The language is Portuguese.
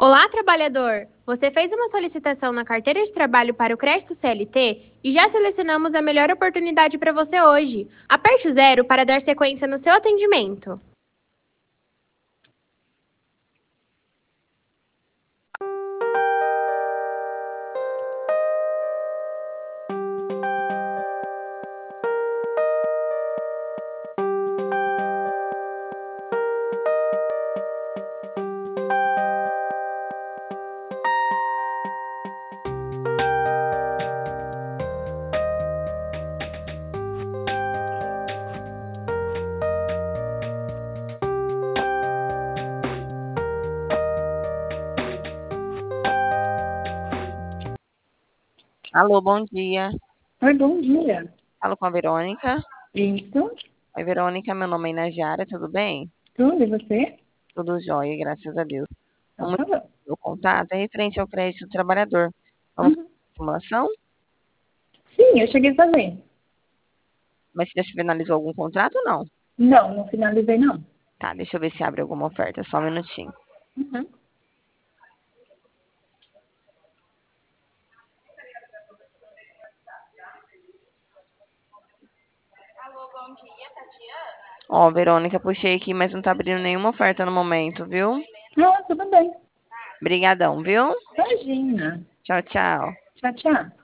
Olá, trabalhador! Você fez uma solicitação na carteira de trabalho para o crédito CLT e já selecionamos a melhor oportunidade para você hoje. Aperte o 0 para dar sequência no seu atendimento. Alô, bom dia. Oi, bom dia. Falo com a Verônica. Isso, Oi, Verônica, meu nome é Inajara, tudo bem? tudo, e você? Tudo jóia, graças a Deus. Então, Vamos tá bom. o contato é referente ao crédito do trabalhador. Vamos fazer Uhum. uma simulação? Sim, eu cheguei a fazer. Mas você já finalizou algum contrato ou não? Não, não finalizei, não. Tá, deixa eu ver se abre alguma oferta, só um minutinho. Uhum. Ó, Verônica, puxei aqui, mas não tá abrindo nenhuma oferta no momento, viu? Ah, tudo bem. Brigadão, viu? Imagina. Tchau, tchau. Tchau, tchau.